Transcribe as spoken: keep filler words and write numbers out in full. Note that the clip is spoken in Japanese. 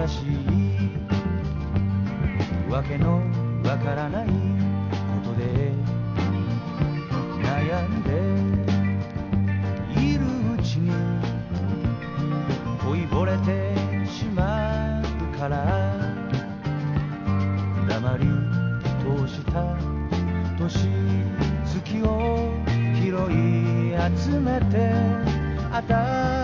しいわけのわからないことで悩んでいるうちに老いぼれてしまうから黙り通した年月を拾い集めて新